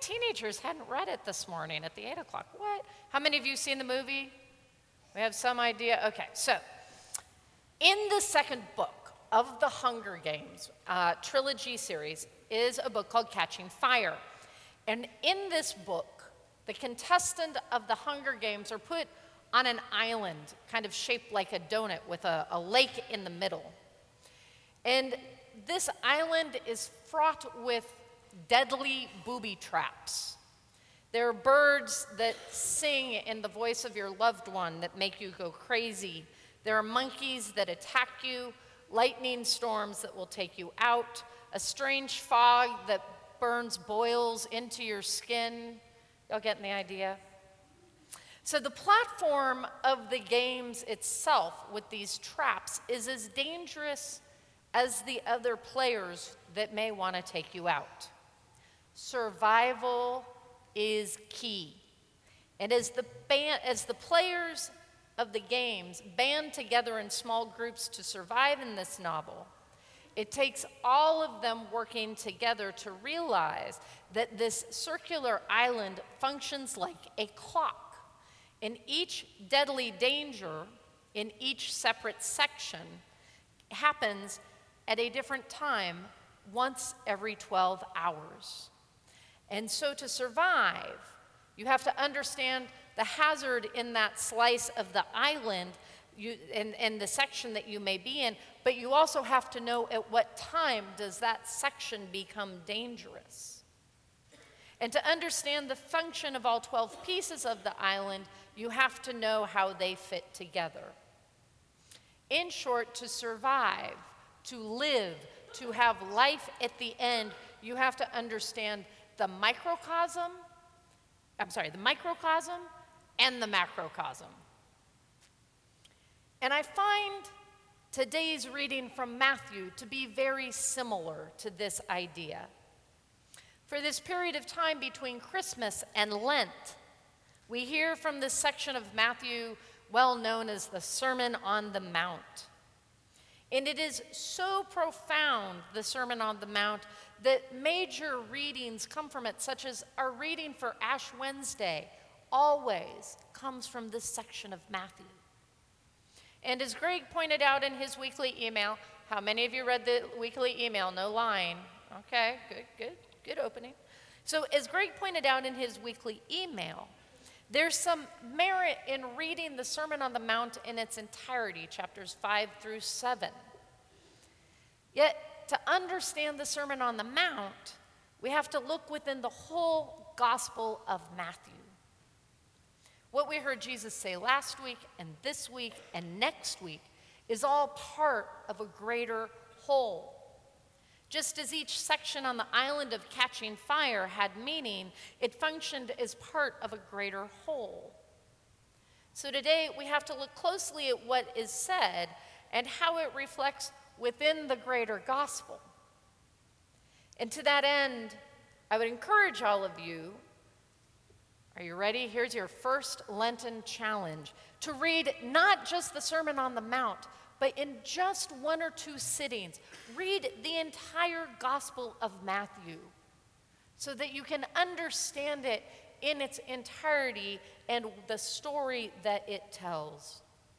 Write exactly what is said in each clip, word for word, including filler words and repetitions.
teenagers hadn't read it this morning at the eight o'clock. What? How many of you seen the movie? We have some idea? Okay, so in the second book of the Hunger Games uh, trilogy series is a book called Catching Fire. And in this book, the contestant of the Hunger Games are put on an island kind of shaped like a donut with a, a lake in the middle. And this island is fraught with deadly booby traps. There are birds that sing in the voice of your loved one that make you go crazy. There are monkeys that attack you, lightning storms that will take you out, a strange fog that burns boils into your skin. Y'all getting the idea? So the platform of the games itself with these traps is as dangerous as the other players that may want to take you out. Survival is key. And as the, band, as the players of the games band together in small groups to survive in this novel, it takes all of them working together to realize that this circular island functions like a clock. And each deadly danger in each separate section happens at a different time once every twelve hours. And so to survive, you have to understand the hazard in that slice of the island you, and, and the section that you may be in, but you also have to know at what time does that section become dangerous. And to understand the function of all twelve pieces of the island, you have to know how they fit together. In short, to survive, to live, to have life at the end, you have to understand the microcosm, I'm sorry, the microcosm and the macrocosm. And I find today's reading from Matthew to be very similar to this idea. For this period of time between Christmas and Lent, we hear from this section of Matthew well known as the Sermon on the Mount. And it is so profound, the Sermon on the Mount, that major readings come from it, such as our reading for Ash Wednesday always comes from this section of Matthew. And as Greg pointed out in his weekly email, how many of you read the weekly email? No lying. Okay, good, good, good opening. So as Greg pointed out in his weekly email, there's some merit in reading the Sermon on the Mount in its entirety, chapters five through seven. Yet, to understand the Sermon on the Mount, we have to look within the whole Gospel of Matthew. What we heard Jesus say last week and this week and next week is all part of a greater whole. Just as each section on the island of Catching Fire had meaning, it functioned as part of a greater whole. So today we have to look closely at what is said and how it reflects within the greater gospel. And to that end, I would encourage all of you, are you ready? Here's your first Lenten challenge, to read not just the Sermon on the Mount, but in just one or two sittings, read the entire Gospel of Matthew so that you can understand it in its entirety and the story that it tells.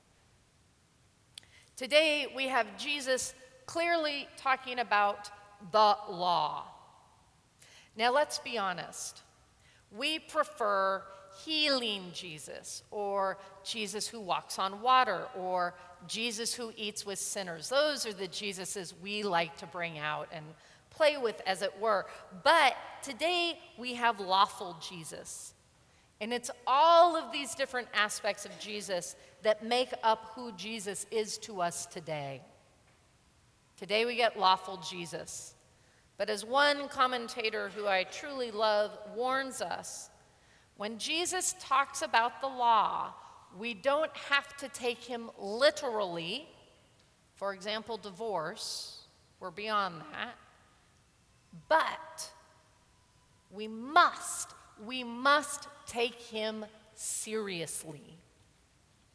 Today, we have Jesus clearly talking about the law. Now, let's be honest. We prefer healing Jesus, or Jesus who walks on water, or Jesus who eats with sinners. Those are the Jesuses we like to bring out and play with, as it were. But today, we have lawful Jesus. And it's all of these different aspects of Jesus that make up who Jesus is to us today. Today we get lawful Jesus. But as one commentator who I truly love warns us, when Jesus talks about the law, we don't have to take him literally. For example, divorce. We're beyond that. But we must, we must take him seriously.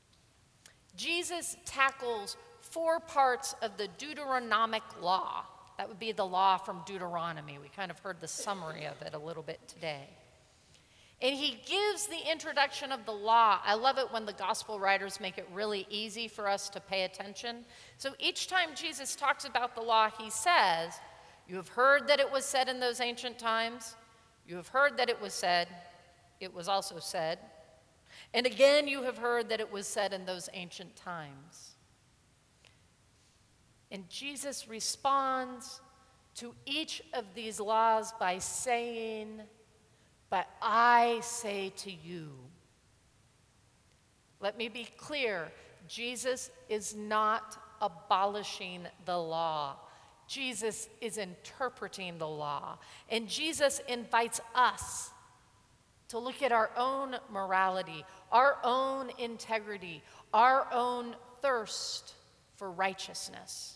Jesus tackles four parts of the Deuteronomic law, That would be the law from Deuteronomy. We kind of heard the summary of it a little bit today. And he gives the introduction of the law. I love it when the gospel writers make it really easy for us to pay attention. So each time Jesus talks about the law, he says, you have heard that it was said in those ancient times. You have heard that it was said. It was also said. And again, you have heard that it was said in those ancient times. And Jesus responds to each of these laws by saying, but I say to you. Let me be clear, Jesus is not abolishing the law. Jesus is interpreting the law. And Jesus invites us to look at our own morality, our own integrity, our own thirst for righteousness.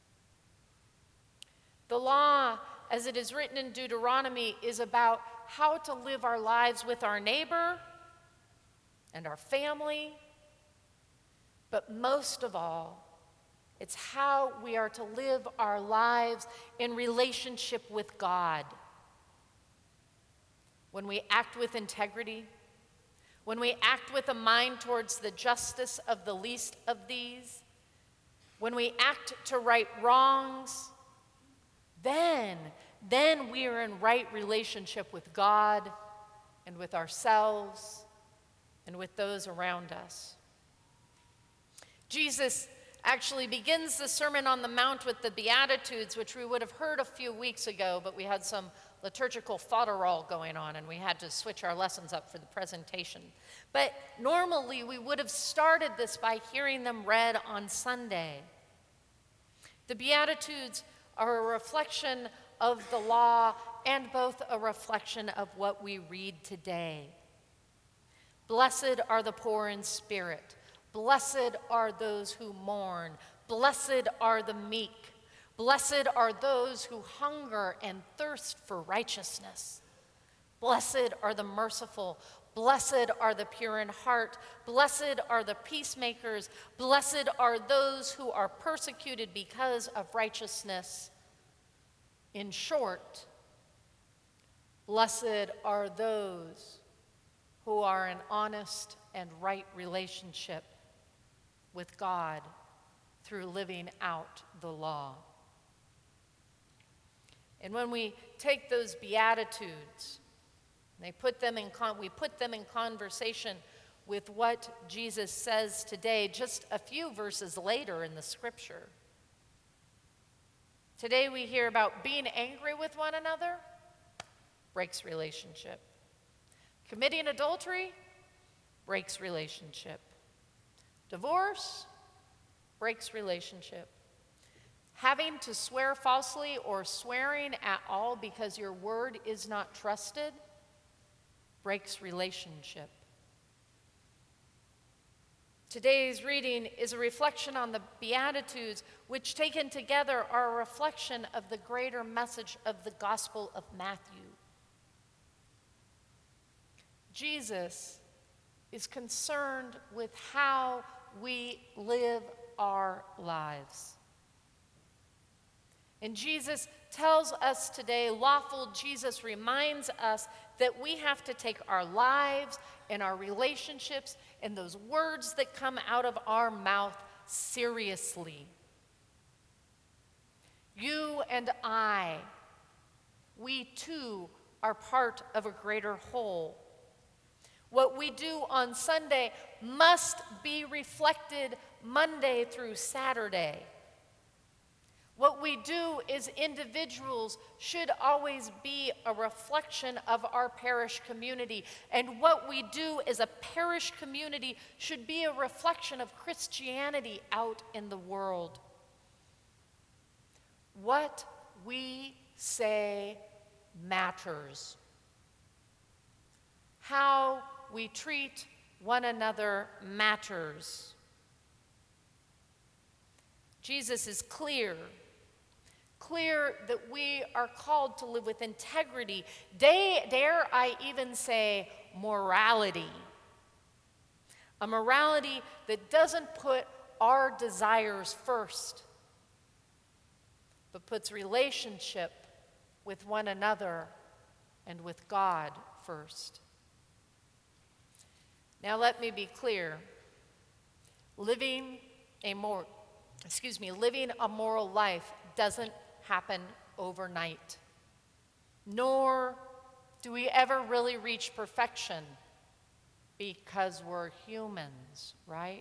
The law, as it is written in Deuteronomy, is about how to live our lives with our neighbor and our family, but most of all, it's how we are to live our lives in relationship with God. When we act with integrity, when we act with a mind towards the justice of the least of these, when we act to right wrongs, then, then we are in right relationship with God and with ourselves and with those around us. Jesus actually begins the Sermon on the Mount with the Beatitudes, which we would have heard a few weeks ago, but we had some liturgical fodderall going on and we had to switch our lessons up for the presentation. But normally we would have started this by hearing them read on Sunday. The Beatitudes are a reflection of the law and both a reflection of what we read today. Blessed are the poor in spirit. Blessed are those who mourn. Blessed are the meek. Blessed are those who hunger and thirst for righteousness. Blessed are the merciful. Blessed are the pure in heart. Blessed are the peacemakers. Blessed are those who are persecuted because of righteousness. In short, blessed are those who are in honest and right relationship with God through living out the law. And when we take those Beatitudes, they put them in con- we put them in conversation with what Jesus says today, just a few verses later in the scripture. Today we hear about being angry with one another breaks relationship. Committing adultery breaks relationship. Divorce breaks relationship. Having to swear falsely or swearing at all because your word is not trusted breaks relationship. Today's reading is a reflection on the Beatitudes, which taken together are a reflection of the greater message of the Gospel of Matthew. Jesus is concerned with how we live our lives. And Jesus tells us today, lawful Jesus reminds us that we have to take our lives and our relationships and those words that come out of our mouth seriously. You and I, we too are part of a greater whole. What we do on Sunday must be reflected Monday through Saturday. What we do as individuals should always be a reflection of our parish community. And what we do as a parish community should be a reflection of Christianity out in the world. What we say matters. How we treat one another matters. Jesus is clear. Clear that we are called to live with integrity. Dare I even say morality. A morality that doesn't put our desires first, but puts relationship with one another and with God first. Now let me be clear. Living a more, excuse me, living a moral life doesn't happen overnight. Nor do we ever really reach perfection because we're humans, right?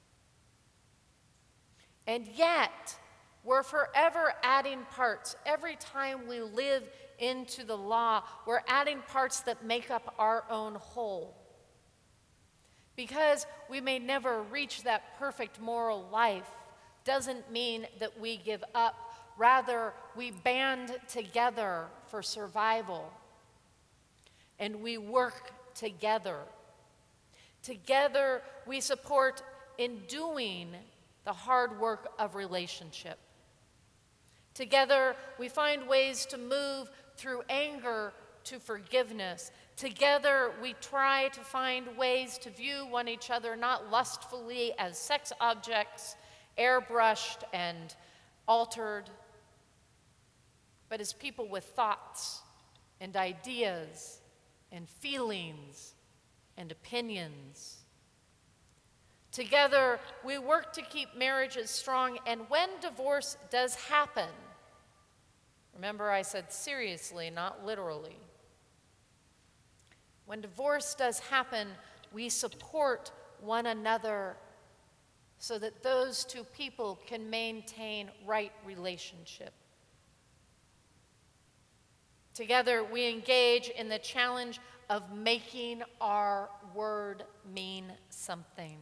And yet, we're forever adding parts. Every time we live into the law, we're adding parts that make up our own whole. Because we may never reach that perfect moral life doesn't mean that we give up. Rather, we band together for survival. And we work together. Together, we support in doing the hard work of relationship. Together, we find ways to move through anger to forgiveness. Together, we try to find ways to view one each other not lustfully as sex objects, airbrushed and altered, but as people with thoughts and ideas and feelings and opinions. Together, we work to keep marriages strong, and when divorce does happen, remember I said seriously, not literally. When divorce does happen, we support one another so that those two people can maintain right relationship. Together, we engage in the challenge of making our word mean something.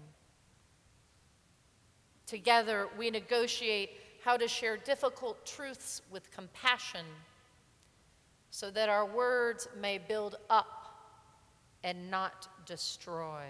Together, we negotiate how to share difficult truths with compassion so that our words may build up and not destroy.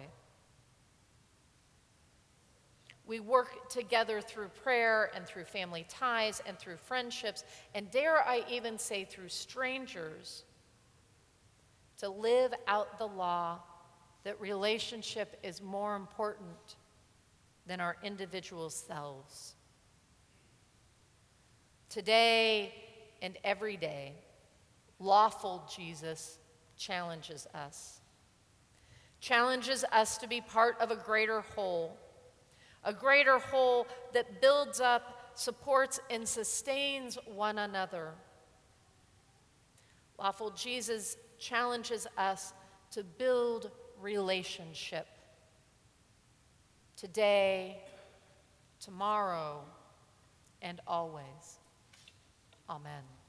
We work together through prayer and through family ties and through friendships, and dare I even say through strangers, to live out the law that relationship is more important than our individual selves. Today and every day, lawful Jesus challenges us. Challenges us to be part of a greater whole. A greater whole that builds up, supports, and sustains one another. Lawful Jesus challenges us to build relationship. Today, tomorrow, and always. Amen.